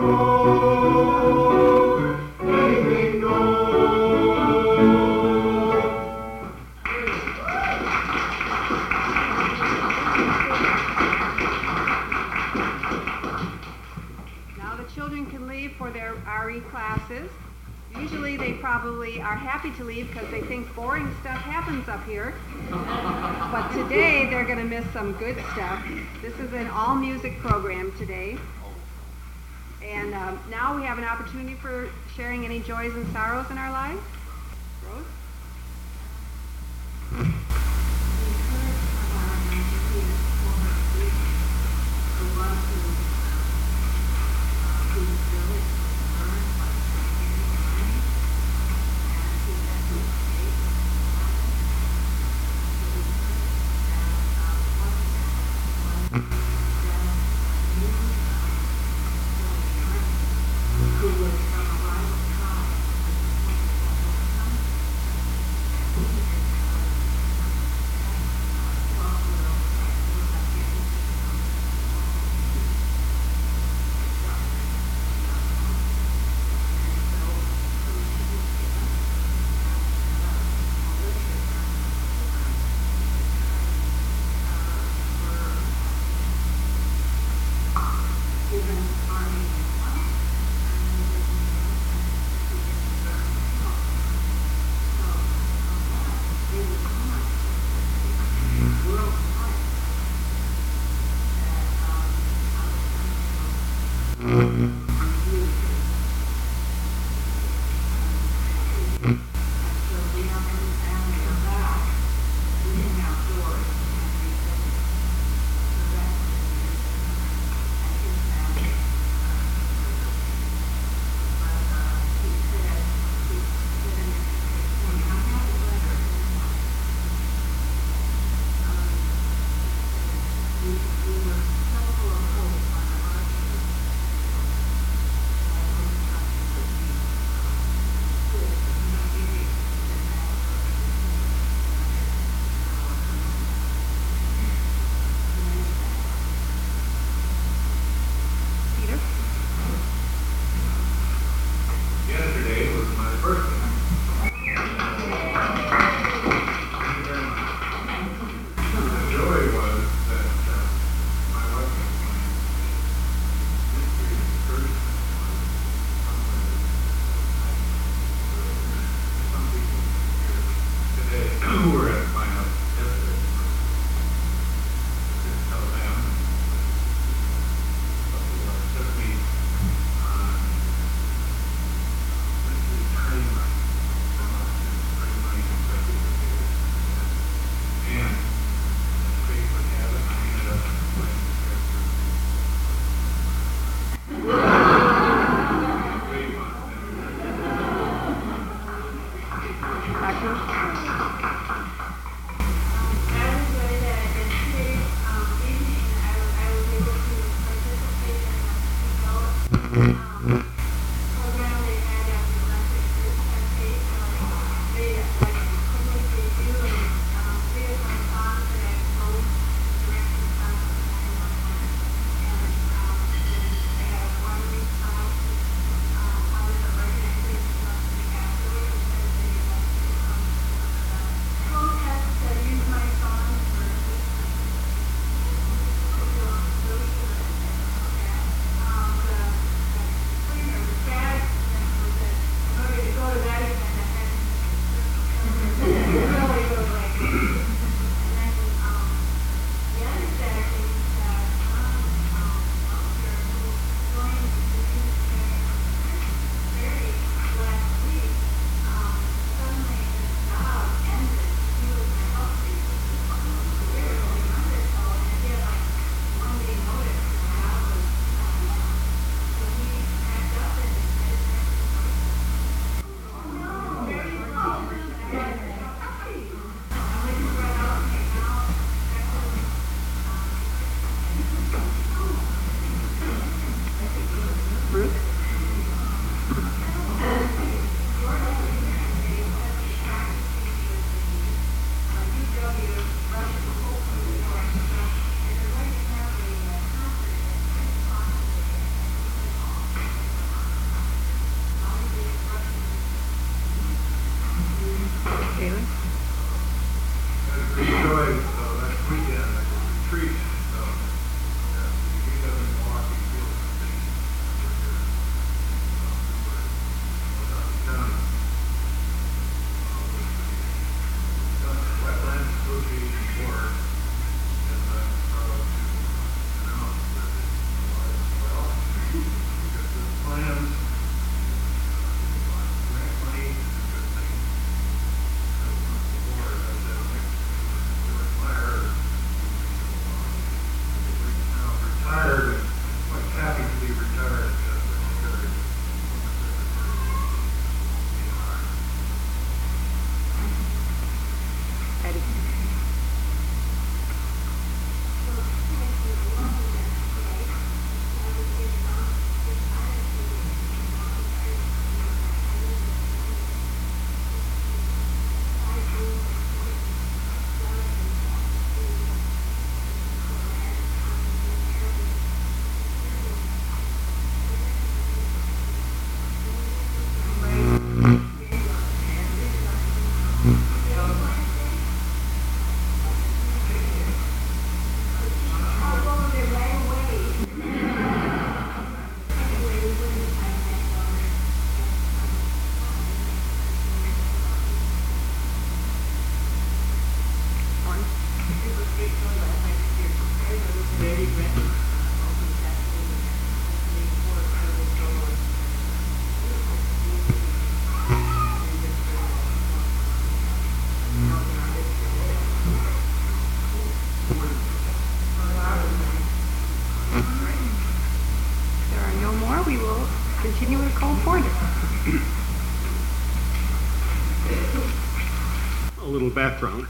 Classes. Usually they probably are happy to leave because they think boring stuff happens up here. But today they're going to miss some good stuff. This is an all-music program today. And now we have an opportunity for sharing any joys and sorrows in our lives. Rose? continue with Cole Porter. A little background.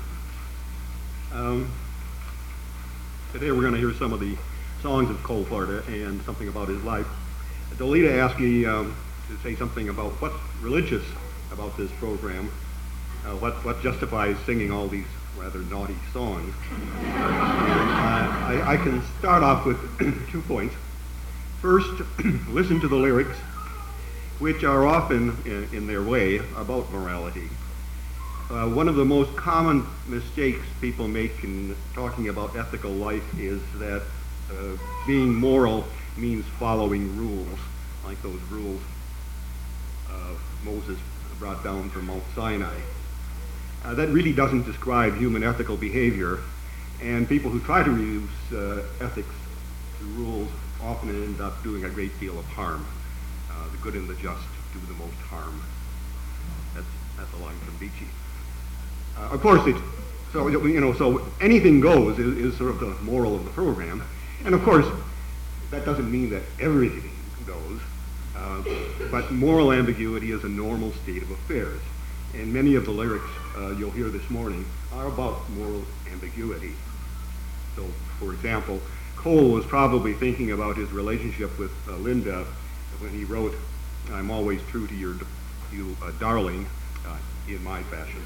Today we're going to hear some of the songs of Cole Porter and something about his life. Dolita asked me to say something about what's religious about this program, what justifies singing all these rather naughty songs. I can start off with 2 points. First, listen to the lyrics, which are often, in their way, about morality. One of the most common mistakes people make in talking about ethical life is that being moral means following rules, like those rules Moses brought down from Mount Sinai. That really doesn't describe human ethical behavior, and people who try to reduce ethics to rules often end up doing a great deal of harm. The good and the just do the most harm. That's a line from Beachy. Of course, so anything goes is sort of the moral of the program, and of course, that doesn't mean that everything goes. But moral ambiguity is a normal state of affairs, and many of the lyrics you'll hear this morning are about moral ambiguity. So, for example, Cole was probably thinking about his relationship with Linda when he wrote, "I'm always true to you, darling," in my fashion.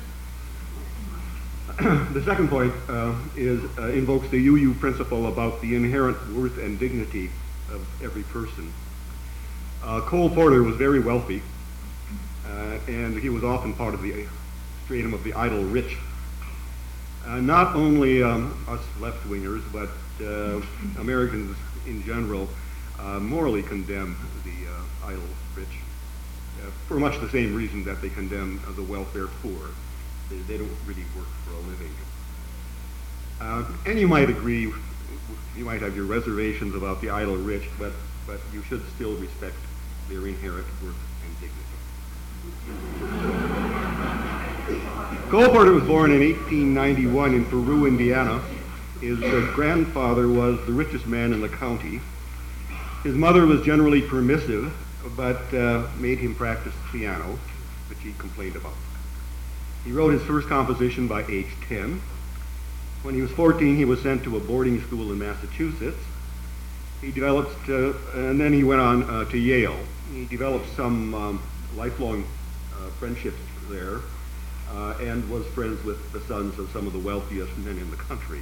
The second point invokes the UU principle about the inherent worth and dignity of every person. Cole Porter was very wealthy, and he was often part of the stratum of the idle rich. Not only us left-wingers, but Americans in general morally condemn the idle rich for much the same reason that they condemn the welfare poor. They don't really work for a living. And you might agree, you might have your reservations about the idle rich, but you should still respect their inherent worth and dignity. Cole Porter was born in 1891 in Peru, Indiana. His grandfather was the richest man in the county. His mother was generally permissive, but made him practice piano, which he complained about. He wrote his first composition by age 10. When he was 14, he was sent to a boarding school in Massachusetts. He developed, and then he went on to Yale. He developed some lifelong friendships there, and was friends with the sons of some of the wealthiest men in the country.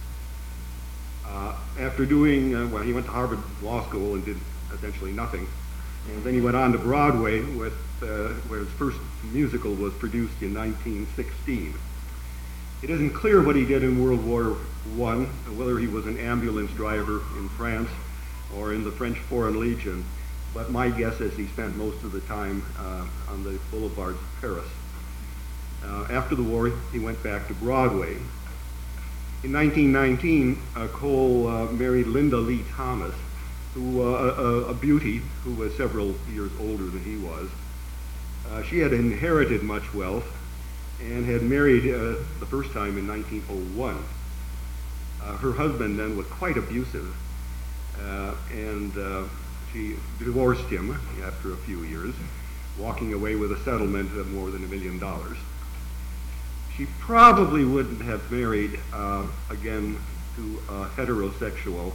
After doing, he went to Harvard Law School and did essentially nothing. And then he went on to Broadway, where his first musical was produced in 1916. It isn't clear what he did in World War I, whether he was an ambulance driver in France or in the French Foreign Legion, but my guess is he spent most of the time on the boulevards of Paris. After the war, he went back to Broadway. In 1919, Cole married Linda Lee Thomas, who a beauty who was several years older than he was. She had inherited much wealth and had married the first time in 1901. Her husband then was quite abusive, and she divorced him after a few years, walking away with a settlement of more than $1 million. She probably wouldn't have married again to a heterosexual,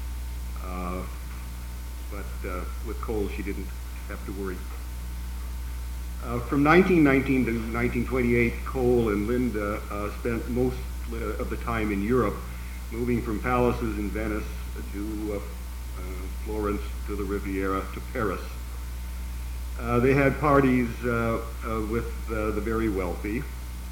but with Cole she didn't have to worry. From 1919 to 1928, Cole and Linda spent most of the time in Europe, moving from palaces in Venice to Florence, to the Riviera, to Paris. They had parties with the very wealthy,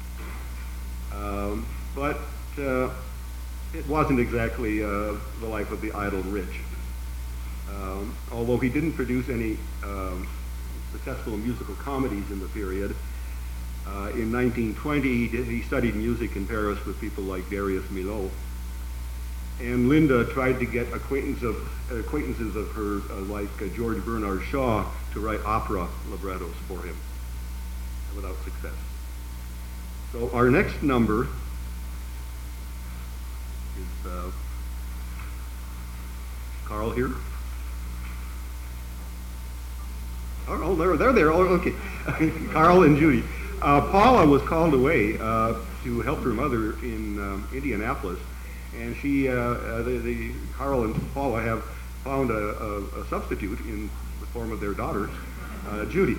but it wasn't exactly the life of the idle rich. Although he didn't produce any successful musical comedies in the period, in 1920 he studied music in Paris with people like Darius Milhaud. And Linda tried to get acquaintances of her, like George Bernard Shaw, to write opera librettos for him, without success. So our next number is Carl here. Oh, they're there. Oh, okay. Carl and Judy. Paula was called away to help her mother in Indianapolis, and Carl and Paula have found a substitute in the form of their daughter, Judy.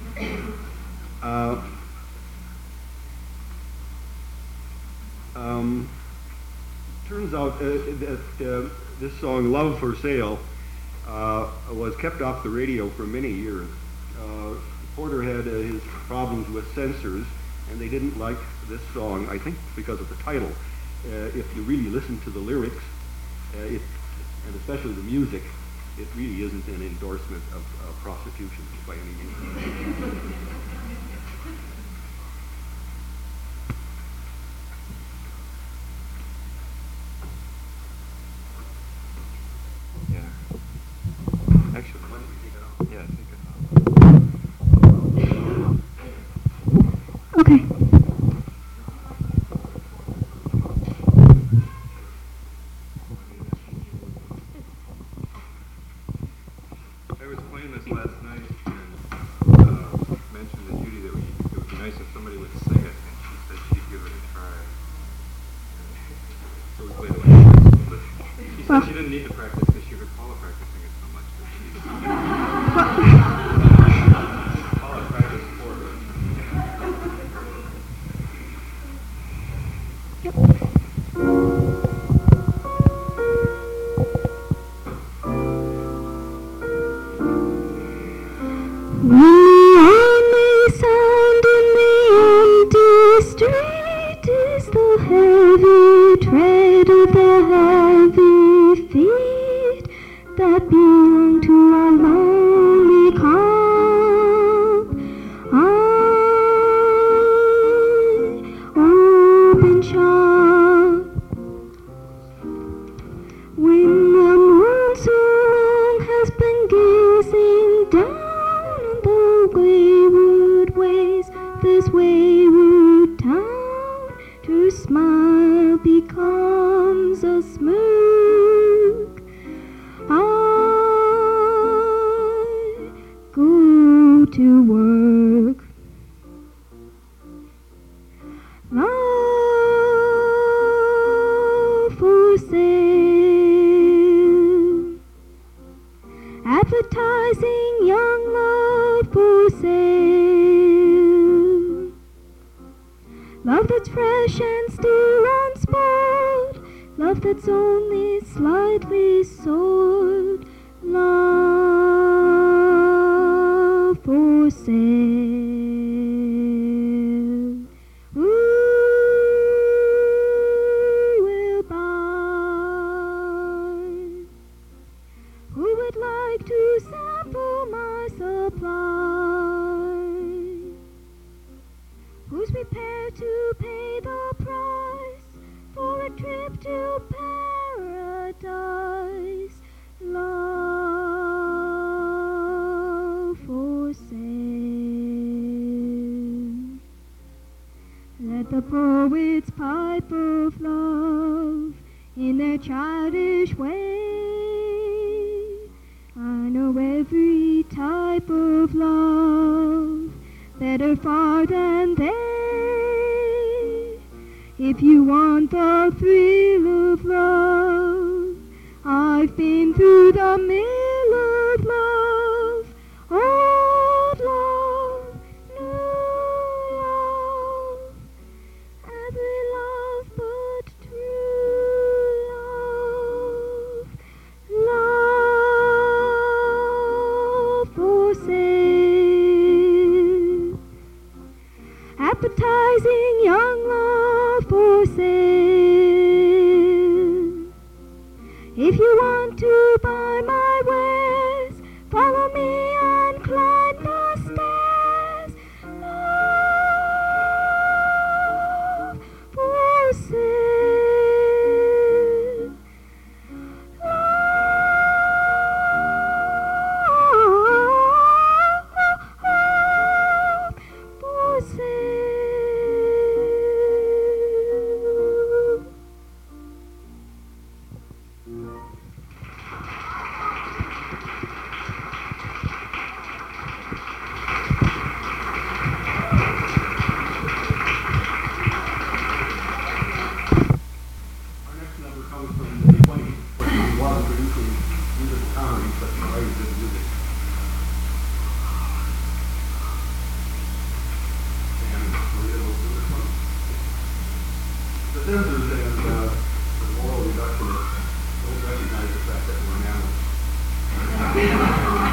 Turns out that this song, Love for Sale, was kept off the radio for many years. Porter had his problems with censors, and they didn't like this song, I think because of the title. If you really listen to the lyrics, and especially the music, it really isn't an endorsement of prostitution by any means. Actually, why don't you take it off? Yeah, take it off. Okay. I was playing this last night and mentioned to Judy that it would be nice if somebody would sing it, and she said she'd give it a try. So we played it like this, but she said she didn't need to practice because she heard Paula practicing it so much that she Paula practiced for her. Only sound in the empty street is the heavy tread of the heavy feet that belong to our lonely camp. I open shop when the moon so long has been gazing down the wayward ways, this wayward town, to smile becomes a smirk. I go to work. Love for sale. Advertising young love for sale. Love that's fresh and still unspoiled. Love that's only slightly soiled. Love for sale. Who will buy? Who would like to sample my supply? Who's prepared to pay the price for a trip to paradise? Love for sale. Let the poets pipe of love in their childish way. I know every type of love better far than they. If you want the thrill of love, I've been through the mill of love. Old love, new love, every love but true love. Love for sale. Appetizing young love for sale. If you want to buy my scissors and the oral reductionists don't recognize the fact that we're mammals.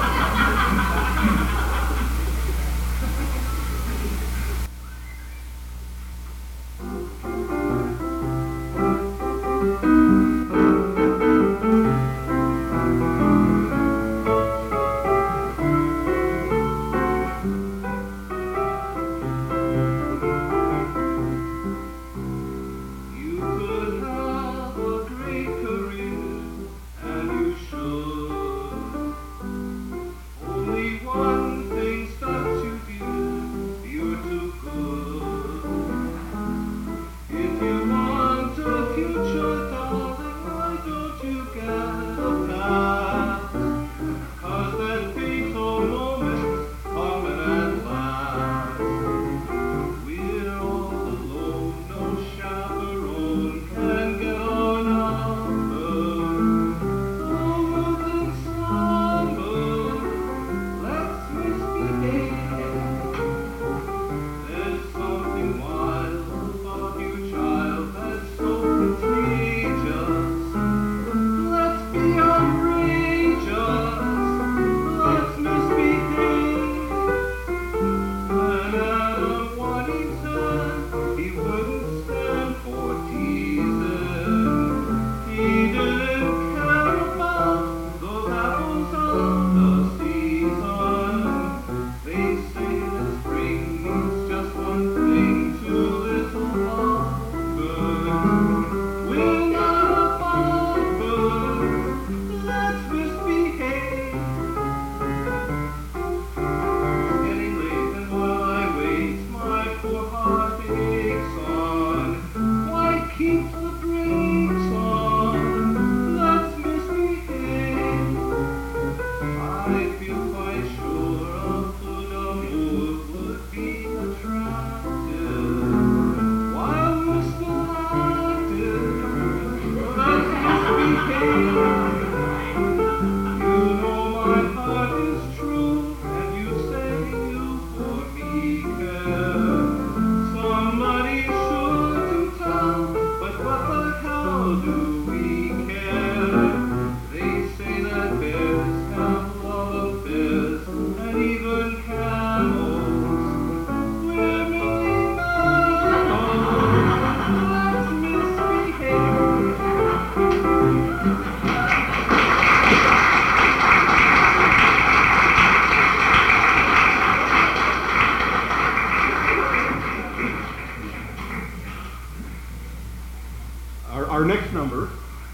Our next number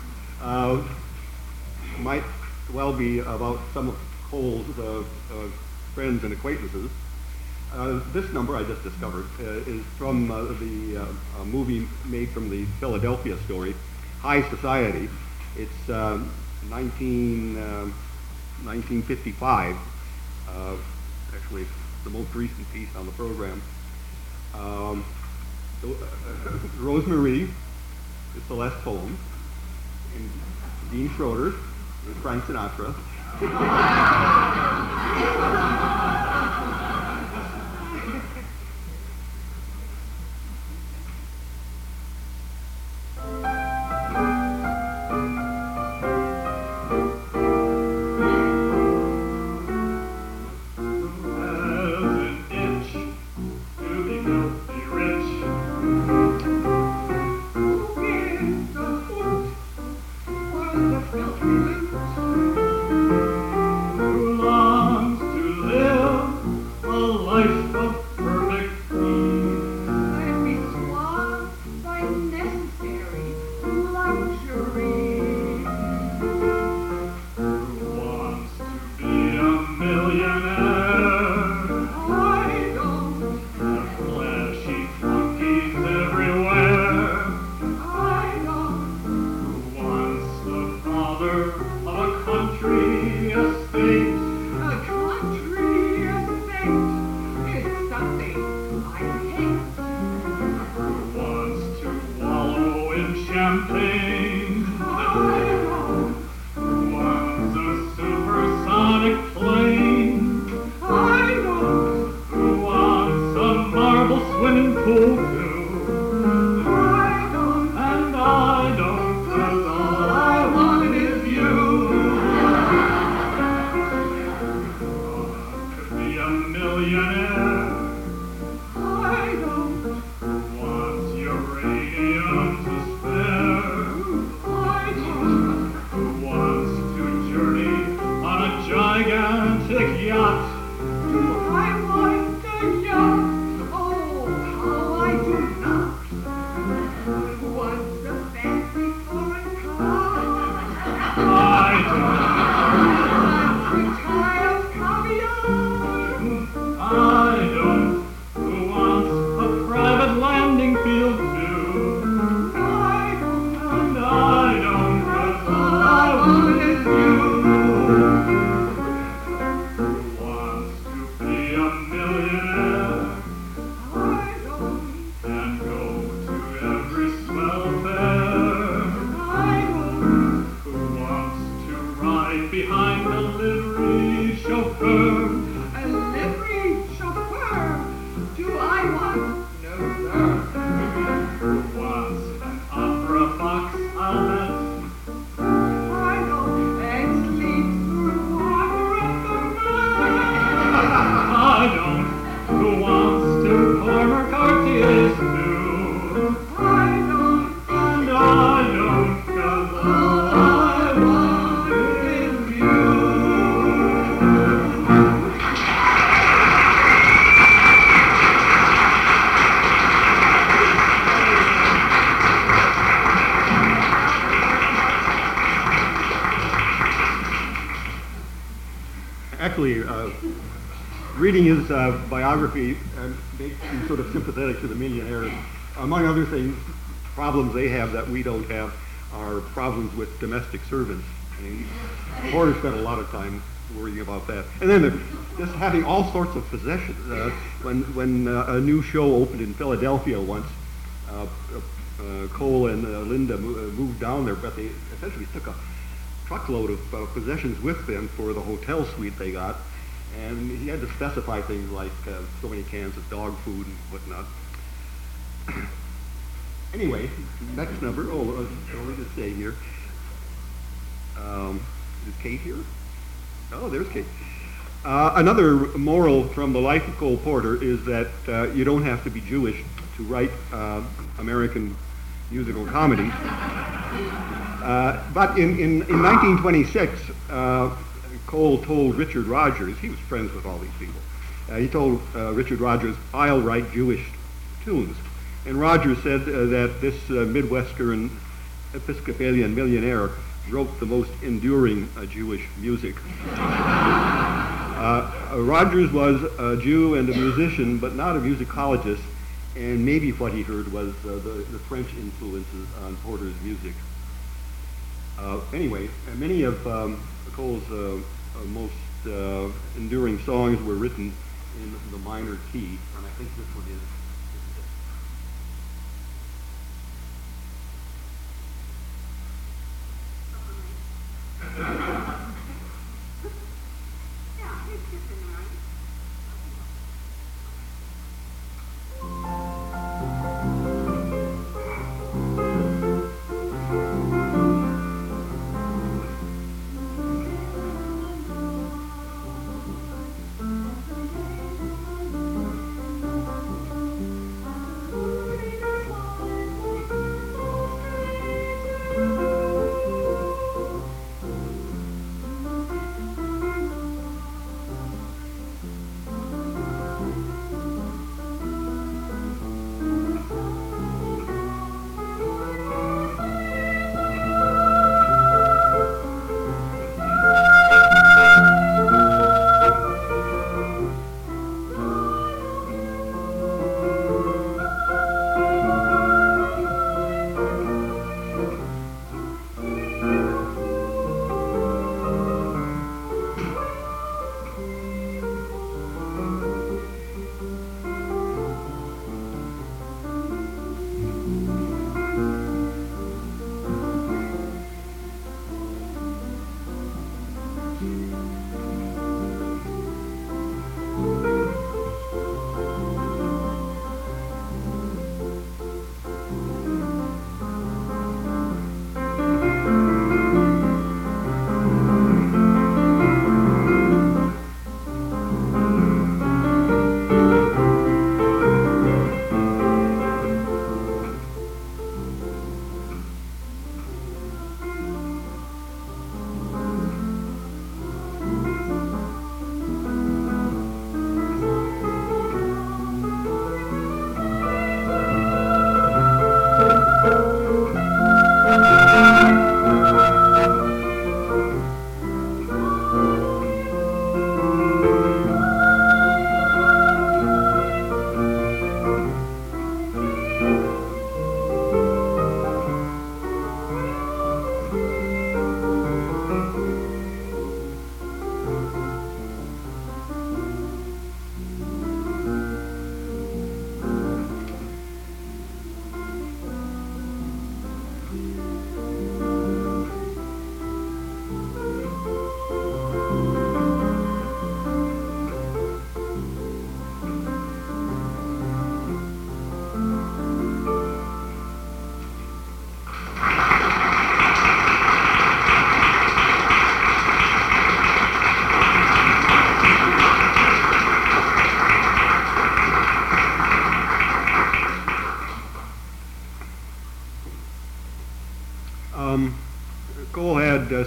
might well be about some of Cole's friends and acquaintances. This number I just discovered is from the movie made from the Philadelphia story, High Society. It's 1955, actually the most recent piece on the program. Rosemarie is Celeste Holmes, and Dean Schroeder is Frank Sinatra. Plane millionaire. I don't want uranium to spare. I don't who wants to journey on a gigantic yacht. Do I want a yacht? Oh, how I do not. Who wants a fancy foreign car? I don't. Who wants to tie of caviar? I don't. Who wants a private landing field too? I don't. And I don't. 'Cause all I want is you. Who wants to be a millionaire? I don't. And go to every swell fair. I don't. Who wants to ride behind a livery chauffeur? A livery chauffeur? Do I want? No, sir. Who wants an opera box outlet? I don't. And sleep through water at the night. I don't. Who wants to corner Cartier's too? I don't. And I don't. 'Cause all I want is you. Actually, reading his biography makes you sort of sympathetic to the millionaires. Among other things, problems they have that we don't have are problems with domestic servants. And Porter spent a lot of time worrying about that. And then just having all sorts of possessions. When a new show opened in Philadelphia once, Cole and Linda moved down there, but they essentially took a truckload of possessions with them for the hotel suite they got, and he had to specify things like so many cans of dog food and whatnot. Anyway, next number. Let me just say here. Is Kate here? Oh, there's Kate. Another moral from the life of Cole Porter is that you don't have to be Jewish to write American musical comedy. But in 1926, Cole told Richard Rodgers, he was friends with all these people, he told Richard Rodgers, "I'll write Jewish tunes." And Rodgers said that this Midwestern Episcopalian millionaire wrote the most enduring Jewish music. Rodgers was a Jew and a musician, but not a musicologist, and maybe what he heard was the French influences on Porter's music. Anyway, many of Cole's most enduring songs were written in the minor key, and I think this one is.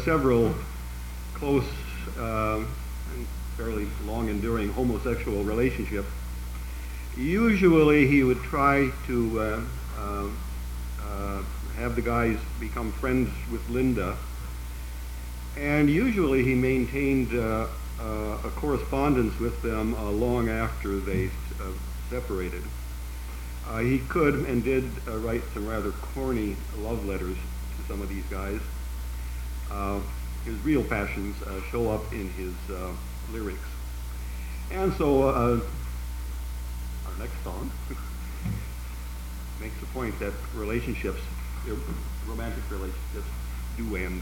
several close and fairly long-enduring homosexual relationships. Usually he would try to have the guys become friends with Linda, and usually he maintained a correspondence with them long after they separated. He could and did write some rather corny love letters to some of these guys. His real passions show up in his lyrics. And so our next song makes the point that relationships, romantic relationships, do end.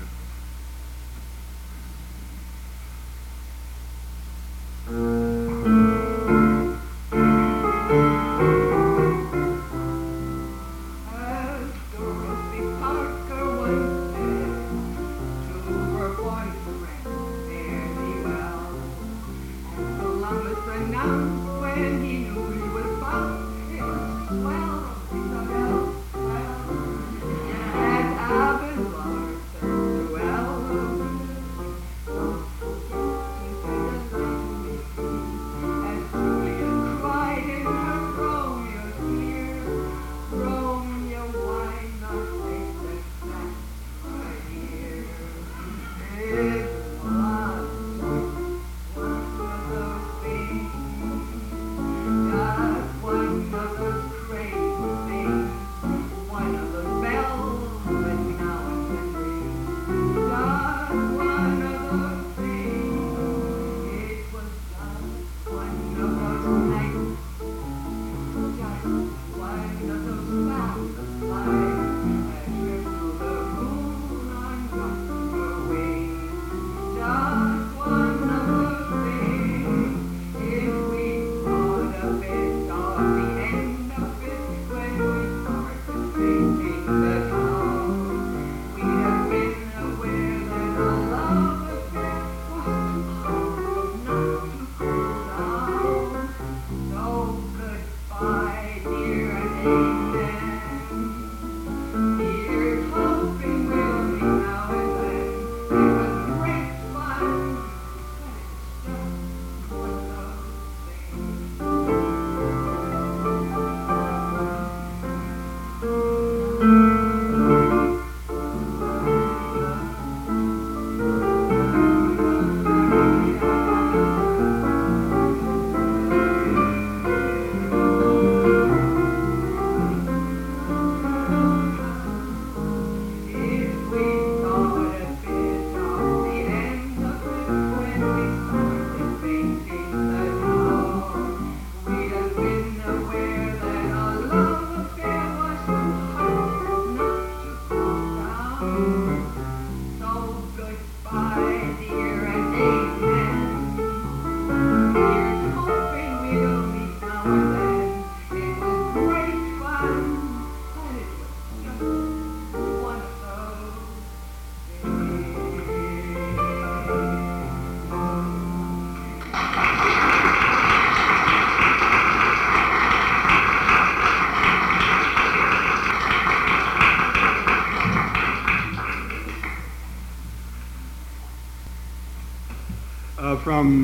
From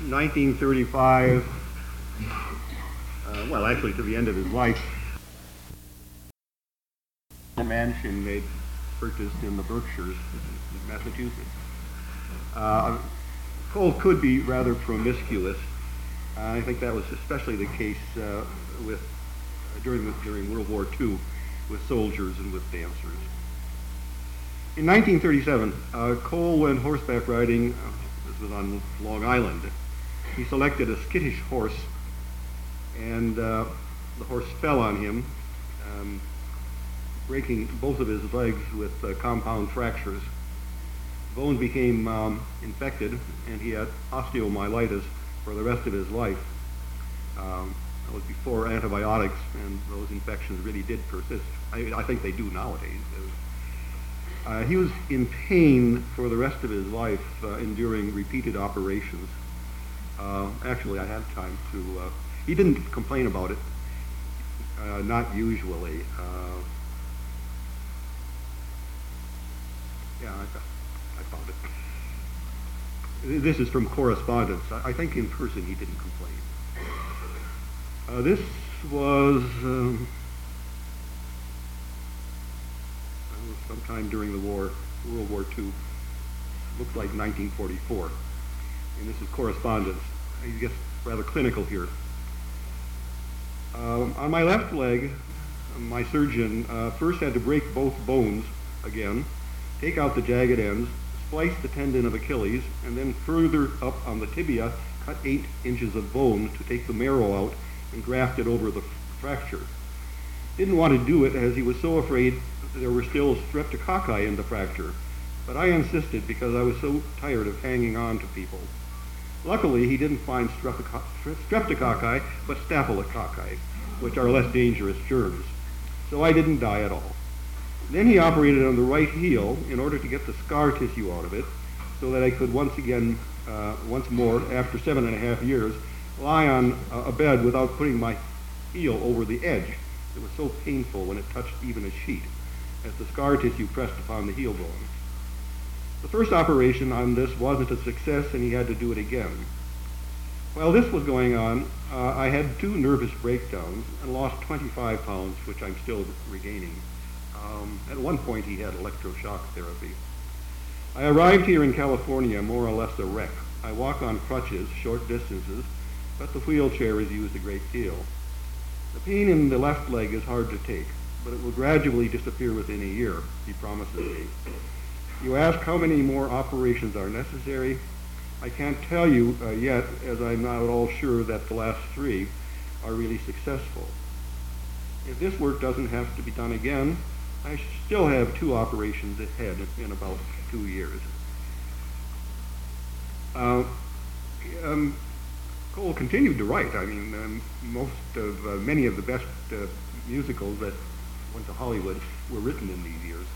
1935, well, actually to the end of his life, a mansion made purchased in the Berkshires, Massachusetts. Cole could be rather promiscuous. I think that was especially the case during World War II with soldiers and with dancers. In 1937, Cole went horseback riding. This was on Long Island. He selected a skittish horse, and the horse fell on him, breaking both of his legs with compound fractures. Bones became infected, and he had osteomyelitis for the rest of his life. That was before antibiotics, and those infections really did persist. I think they do nowadays. He was in pain for the rest of his life, enduring repeated operations. Actually, I had time to... he didn't complain about it, not usually. Yeah, I found it. This is from correspondence. I think in person he didn't complain. This was sometime during the war, World War II. Looks like 1944. And this is correspondence. I guess rather clinical here. On my left leg, my surgeon first had to break both bones again, take out the jagged ends, splice the tendon of Achilles, and then further up on the tibia, cut 8 inches of bone to take the marrow out and graft it over the fracture. Didn't want to do it as he was so afraid there were still streptococci in the fracture, but I insisted because I was so tired of hanging on to people. Luckily, he didn't find streptococci, but staphylococci, which are less dangerous germs, so I didn't die at all. Then he operated on the right heel in order to get the scar tissue out of it, so that I could once more, after 7.5 years, lie on a bed without putting my heel over the edge. It was so painful when it touched even a sheet, as the scar tissue pressed upon the heel bone. The first operation on this wasn't a success, and he had to do it again. While this was going on, I had 2 nervous breakdowns and lost 25 pounds, which I'm still regaining. At one point, he had electroshock therapy. I arrived here in California more or less a wreck. I walk on crutches short distances, but the wheelchair is used a great deal. The pain in the left leg is hard to take, but it will gradually disappear within a year, he promises me. You ask how many more operations are necessary? I can't tell you yet, as I'm not at all sure that the last 3 are really successful. If this work doesn't have to be done again, I still have 2 operations ahead in about 2 years. Cole continued to write. I mean, many of the best musicals that went to Hollywood were written in these years.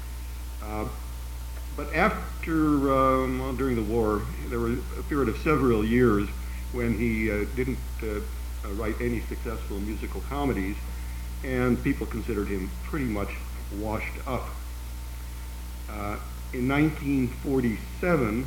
But after, during the war, there was a period of several years when he didn't write any successful musical comedies, and people considered him pretty much washed up. In 1947,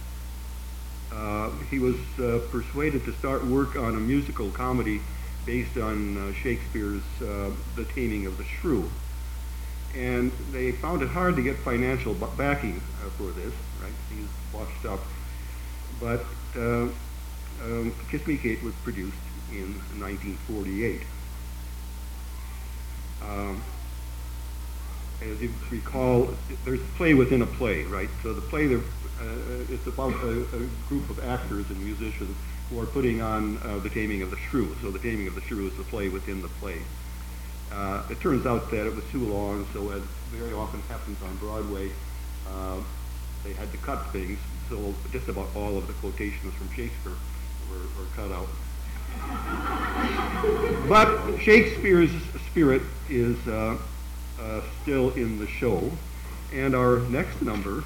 he was persuaded to start work on a musical comedy based on Shakespeare's The Taming of the Shrew. And they found it hard to get financial backing for this, right? He's washed up. But Kiss Me Kate was produced in 1948. As you recall, there's a play within a play, right? So the play, it's about a group of actors and musicians who are putting on The Taming of the Shrew. So The Taming of the Shrew is the play within the play. It turns out that it was too long, so as very often happens on Broadway, they had to cut things, so just about all of the quotations from Shakespeare were cut out. But Shakespeare's spirit is still in the show, and our next number,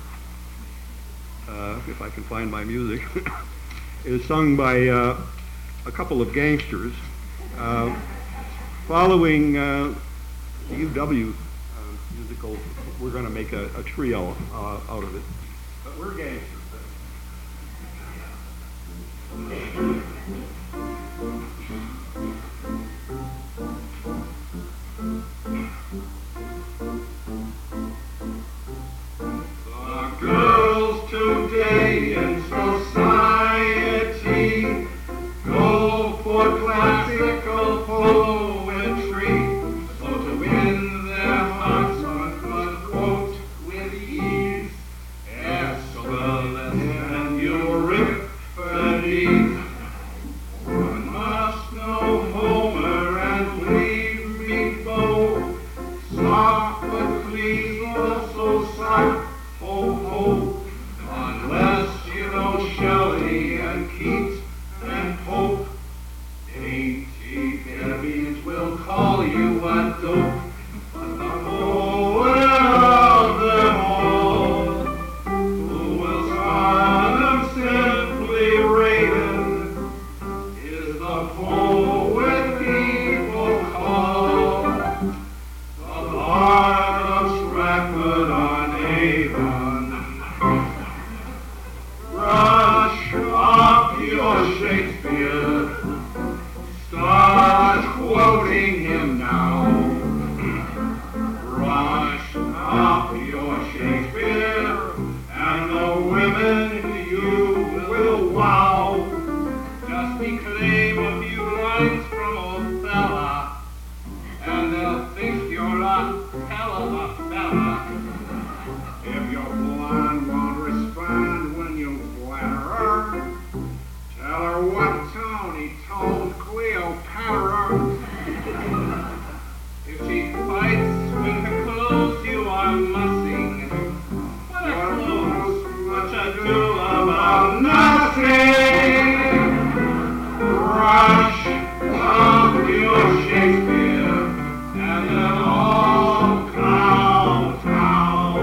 if I can find my music, is sung by a couple of gangsters. Following the UW musical, we're going to make a trio out of it. But we're gangsters. The girls today in society go for classical poetry, so to win their hearts one could quote with ease Aeschylus and Euripides. One must know Homer and leave me both. Sophocles also sang ho ho, unless you know Shelley and Keats and Pope. Dainty babies will call you a dope, but the poet of them all, who will son of simply Raven, is the poet people call the Bard of Stratford-on-Avon. reclaim a few lines from Othello, and they'll think you're a hell of a fella. If your blonde won't respond when you flatter her, tell her what Tony told Cleopatra. If she fights with her clothes, you are mussing. What a clothes, much ado about nothing. Rush up your Shakespeare, and then all kowtow.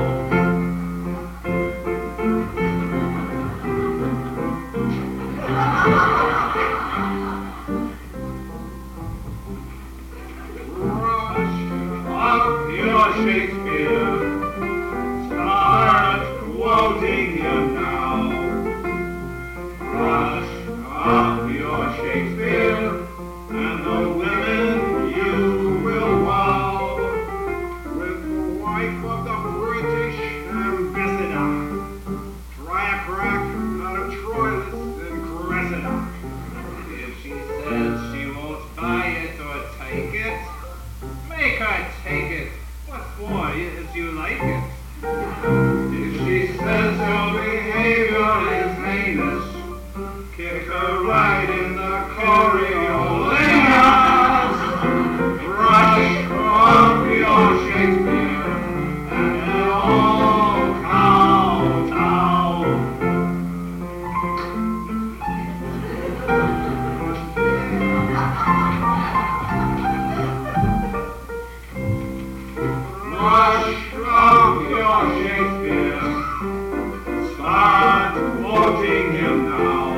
Rush up your Shakespeare, start quoting him now. Rush up your Shakespeare, and the women you will wow with the wife of the British ambassador. Try a crack out of Troilus and Cressida. If she says she won't buy it or take it, make her take it. What's more, if you like it. If she says your behavior is heinous, kick her right in the Coriolanus. Rush up your Shakespeare, and then all kowtow. Rush up your Shakespeare, start quoting him now.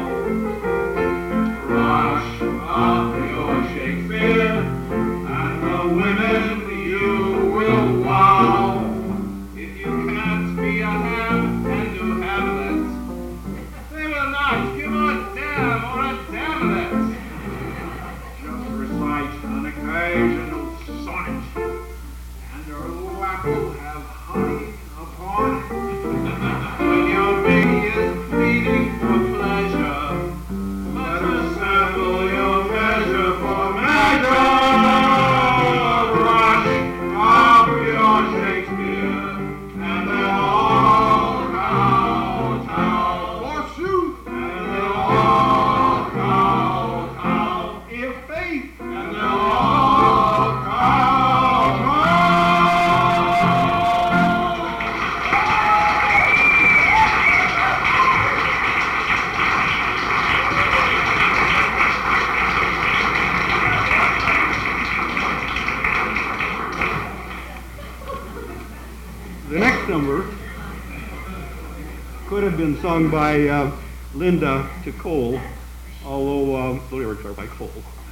Rush up your Shakespeare, and the women you will wow. If you can't be a ham and do Hamlet, they will not give a damn or a damlet. Just recite an occasional sonnet, and your lap will have honey upon it. When your baby is pleading for pleasure, let her sample your measure for measure. Rush up your Shakespeare, and then all kowtow. Forsooth, and then all kowtow. If faith, and then all kowtow. The next number could have been sung by Linda to Cole, although the lyrics are by Cole.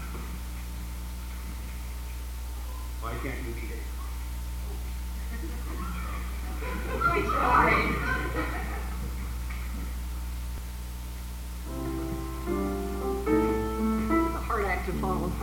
Why can't you be there? It's a hard act to follow.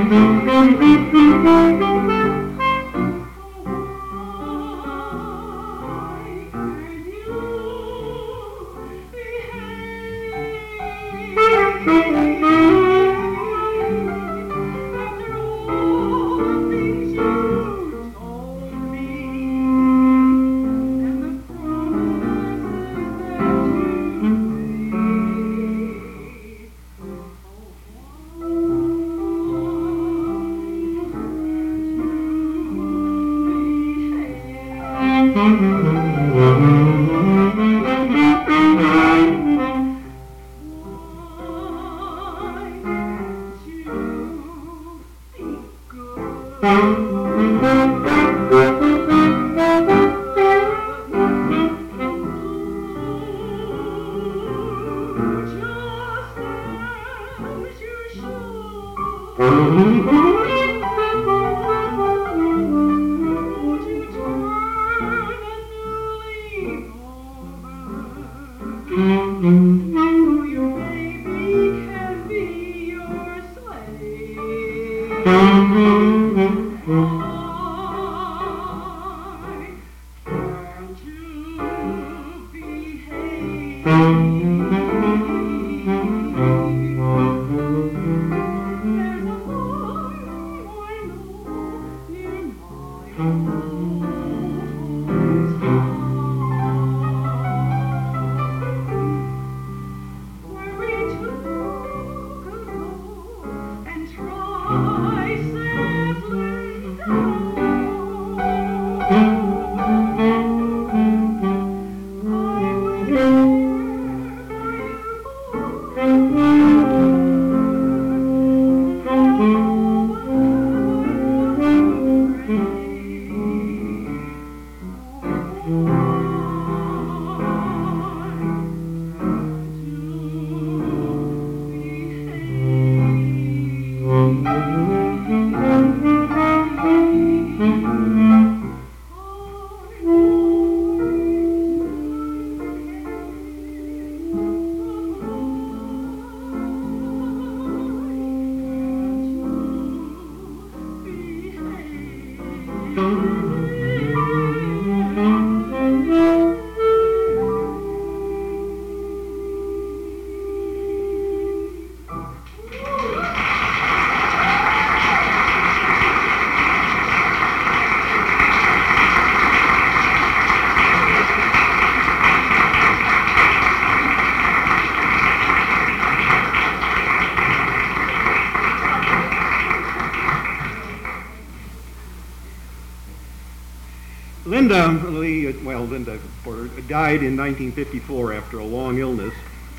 Linda Porter died in 1954 after a long illness.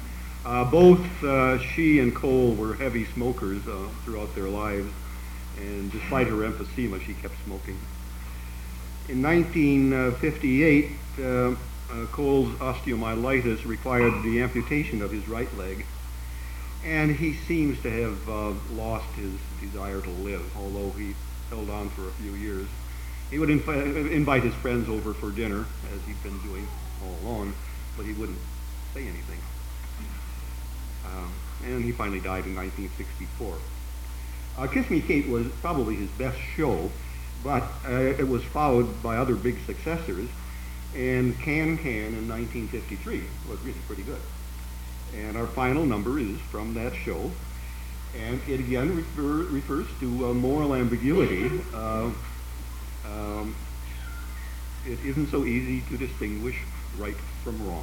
Both she and Cole were heavy smokers throughout their lives, and despite her emphysema, she kept smoking. In 1958, Cole's osteomyelitis required the amputation of his right leg, and he seems to have lost his desire to live, although he held on for a few years. He would invite his friends over for dinner, as he'd been doing all along, but he wouldn't say anything. And he finally died in 1964. Kiss Me Kate was probably his best show, but it was followed by other big successors, and Can Can in 1953 was really pretty good. And our final number is from that show, and it again refers to moral ambiguity. It isn't so easy to distinguish right from wrong.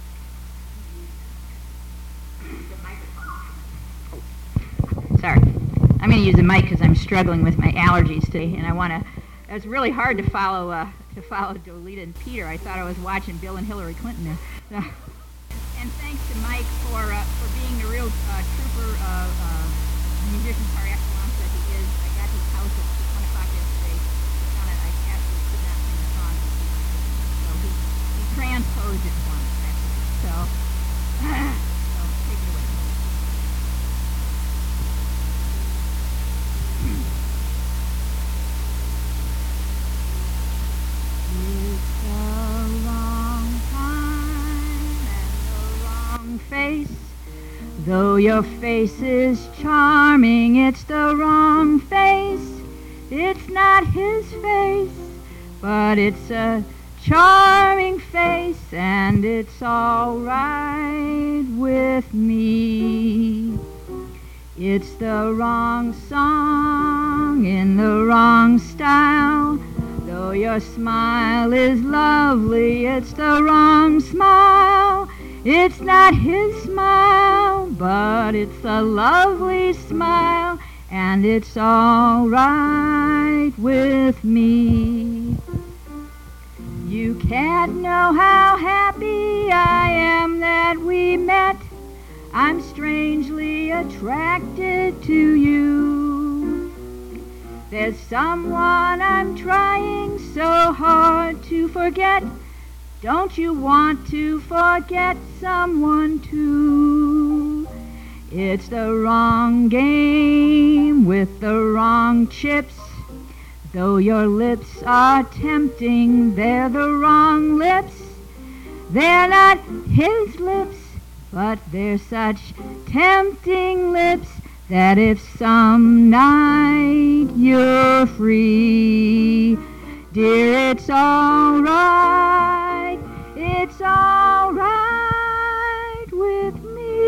Sorry. I'm going to use the mic because I'm struggling with my allergies today, and I want to. It's really hard to follow Dolita and Peter. I thought I was watching Bill and Hillary Clinton there. And thanks to Mike for being the real trooper musician par excellence that he is. I got his house at 1 o'clock yesterday. I absolutely could not sing the song. So he transposed it for me. So take it away. It's a long time and a long face Though your face is charming, it's the wrong face. It's not his face, but it's a charming face, and it's all right with me. It's the wrong song in the wrong style. Though your smile is lovely, it's the wrong smile. It's not his smile, but it's a lovely smile, and it's all right with me. You can't know how happy I am that we met. I'm strangely attracted to you. There's someone I'm trying so hard to forget. Don't you want to forget someone too? It's the wrong game with the wrong chips. Though your lips are tempting, they're the wrong lips. They're not his lips, but they're such tempting lips that if some night you're free, dear, it's all right, it's all right with me.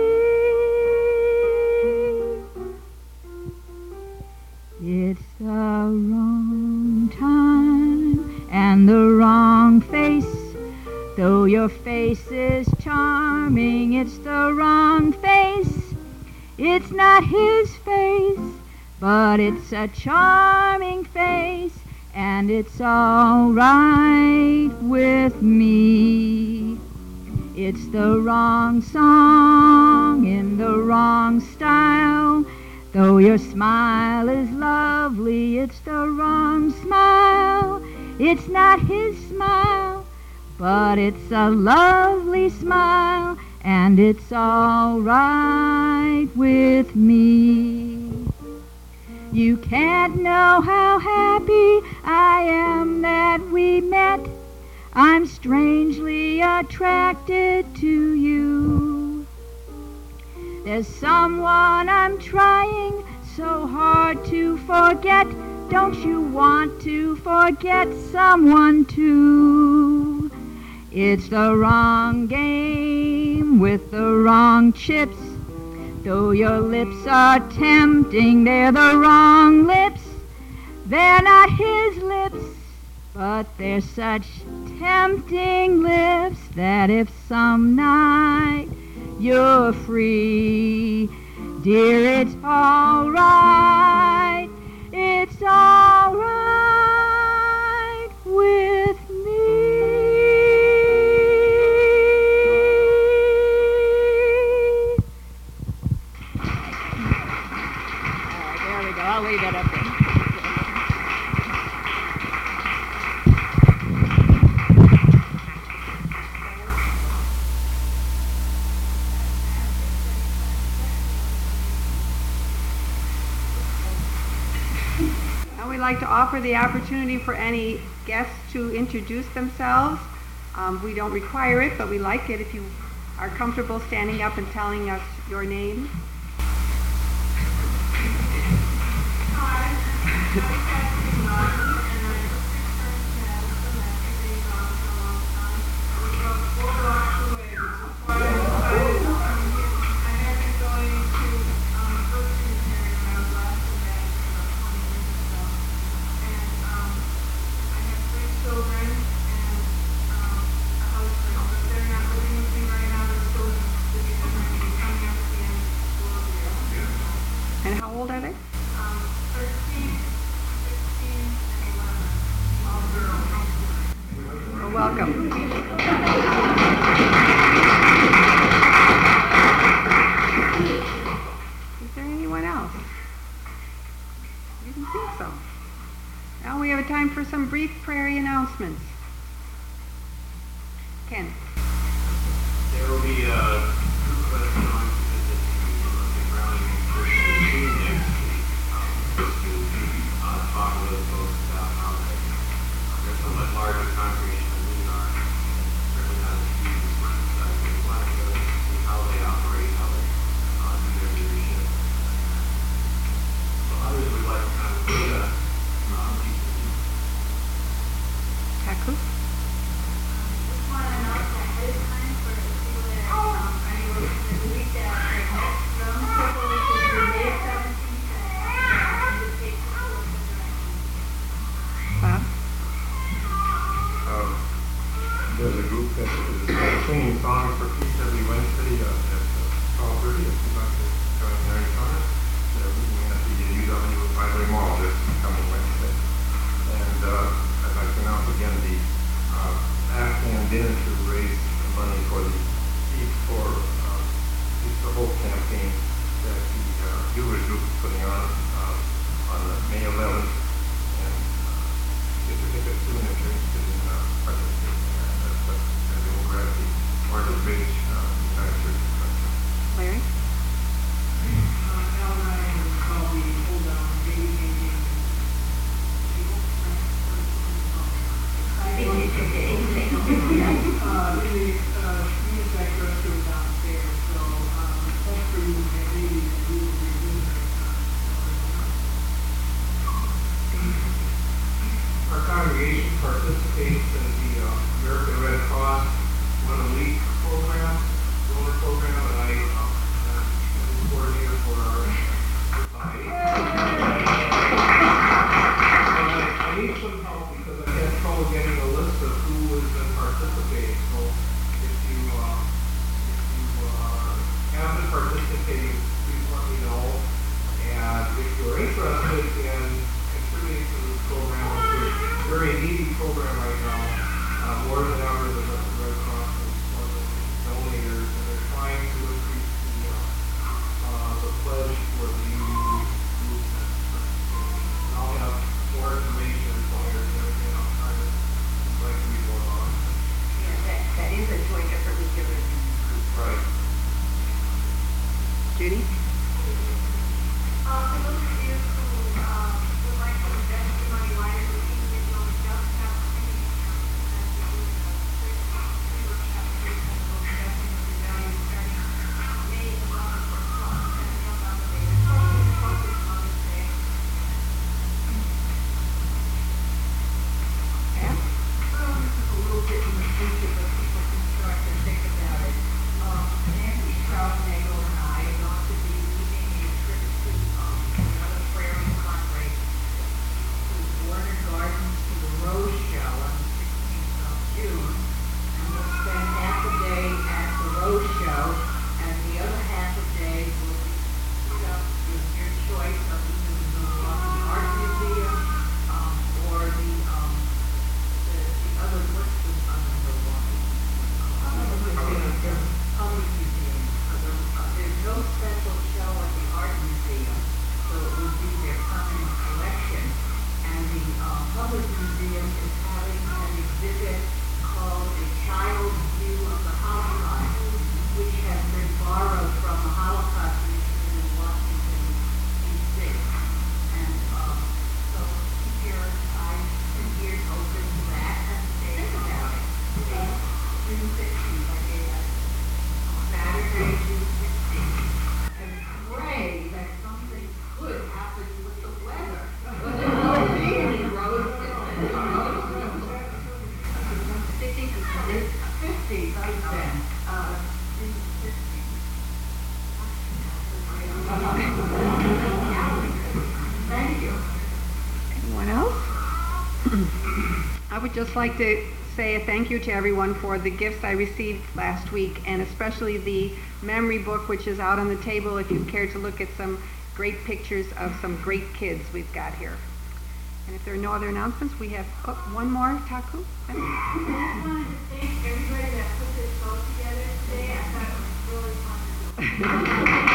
It's the wrong time and the wrong face. Though your face is charming, it's the wrong face. It's not his face, but it's a charming face, and it's all right with me. It's the wrong song in the wrong style. Though your smile is lovely, it's the wrong smile. It's not his smile, but it's a lovely smile, and it's all right with me. You can't know how happy I am that we met. I'm strangely attracted to you. There's someone I'm trying so hard to forget. Don't you want to forget someone too? It's the wrong game with the wrong chips. Though your lips are tempting, they're the wrong lips. They're not his lips, but they're such tempting lips that if some night you're free, dear, it's all right, it's all right with me. All right, there we go. I'll leave that up there. Now we'd like to offer the opportunity for any guests to introduce themselves. We don't require it, but we like it if you are comfortable standing up and telling us your name. And how old are they? 13, 16, and 11. Well, welcome. Is there anyone else? You didn't think so. Now we have a time for some brief prairie announcements. Ken. There will be a group of us going to visit the Browning Christian School next week to talk to those folks about how they're so much larger congregation than we are, and certainly not as huge as we want to go see how they operate, how they May 11th. And if it's soon, if you're interested in participating in that, and then we're at the Margaret Beach United Church of Christ. Larry? Our congregation participates in the American Red Cross 1 a Week program, donor program, and I am the coordinator for our society. I need some help because I had trouble getting a list of who has been participating. So if you have been participating, please let me know. And if you're interested in contributing to this program, which is a very needy program right now, more than ever, the Red Cross is one of the donators, and they're trying to increase the pledge for the EU movement. And I'll have more information and pointers and everything. I'll try to read more about it. Yeah, that is a joint effort with different groups. Right. Judy? For those of you who would like to invest your money wisely, even if you only just have a savings account, and we're doing a free workshop for investing with your value starting May 11th or 12th, depending on the date. It's also focused on Mother's Day. Pam? Well, this is a little bit in the future, but people can start to think about it. Nancy Strauss-Nagel and I are going to be leading a trip to another prairie fundraiser to Warner Gardens to the Rose Show on the 16th of June. And we'll spend half a day at the Rose Show, and the other half a day will be put up with your choice of either the Milwaukee Art Museum or the other, what's the other Milwaukee? Public Museum. There's no special show at the Art Museum, so it would be their permanent collection. And the Public Museum is having an exhibit called A Child's View of the Holocaust, which has been borrowed from the Holocaust Museum in Washington, D.C. And so keep your eyes and ears open to that and think about it. June 16th, I gave that. Saturday, June 16th. And pray that something good happens with the weather. But there will be any roses. 50, I said. June 15th. Thank you. Anyone else? I would just like to say a thank you to everyone for the gifts I received last week, and especially the memory book, which is out on the table if you care to look at some great pictures of some great kids we've got here. And if there are no other announcements, we have one more, Taku. I just wanted to thank everybody that put this show together today. I thought it was really fun to do.